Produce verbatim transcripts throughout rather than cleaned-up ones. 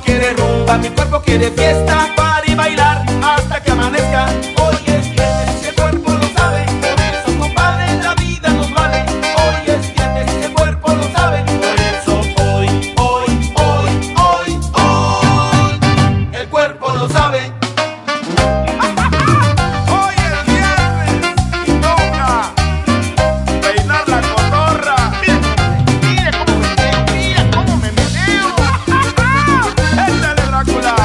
quiere rumba, mi cuerpo quiere fiesta, para y bailar hasta que amanezca. Hoy es viernes y el cuerpo lo sabe, por eso compadre la vida nos vale. Hoy es viernes y el cuerpo lo sabe, por eso hoy, hoy, hoy, hoy, hoy, el cuerpo lo sabe. Hoy es viernes y toca bailar la cotorra. Mire, mire cómo me meneo, mira cómo me meneo. Échale, Drácula.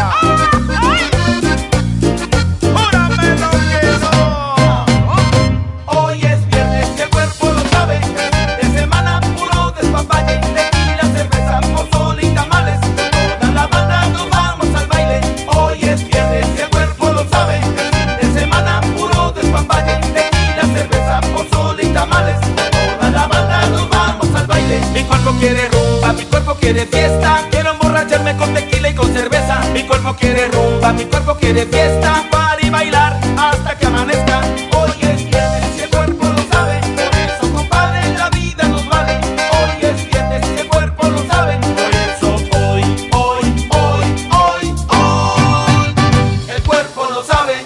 Júramelo que no. Hoy es viernes y el cuerpo lo sabe, de semana puro despapalle, tequila, cerveza, pozole y tamales, toda la banda nos vamos al baile. Hoy es viernes y el cuerpo lo sabe, de semana puro despapalle, tequila, cerveza, pozole y tamales, toda la banda nos vamos al baile. Mi cuerpo quiere rumba, mi cuerpo quiere fiesta, quiero emborracharme con tequila y con cerveza. Mi cuerpo quiere rumba, mi cuerpo quiere fiesta, para y bailar hasta que amanezca. Hoy es viernes y el cuerpo lo sabe, por eso compadre la vida nos vale. Hoy es viernes y el cuerpo lo sabe, por eso hoy, hoy, hoy, hoy, hoy, el cuerpo lo sabe.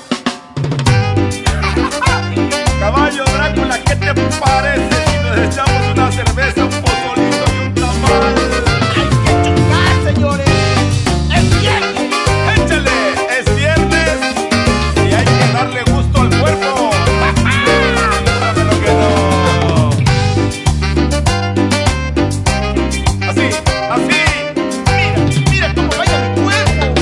Caballo Drácula, ¿qué te parece si nos echamos una cerveza, un pozolito y un tamal? ¡Hay que chupar, señores! ¡Es viernes! Échale, es viernes y hay que darle gusto al cuerpo. Júramelo que no. Así, así. Mira, mira cómo baila mi cuerpo.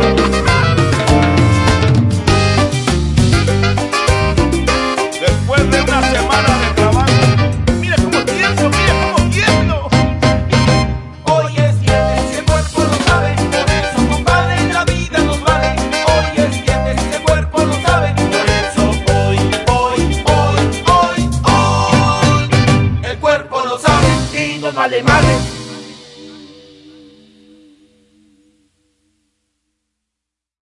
Después de una semana de trabajo, mira cómo tiemblo, mira cómo tiemblo. Hoy es viernes y el cuerpo lo sabe, por eso compadre la vida nos vale. Hoy es viernes y el cuerpo lo sabe, por eso hoy, hoy, hoy, hoy, hoy, el cuerpo lo sabe y nos vale madre.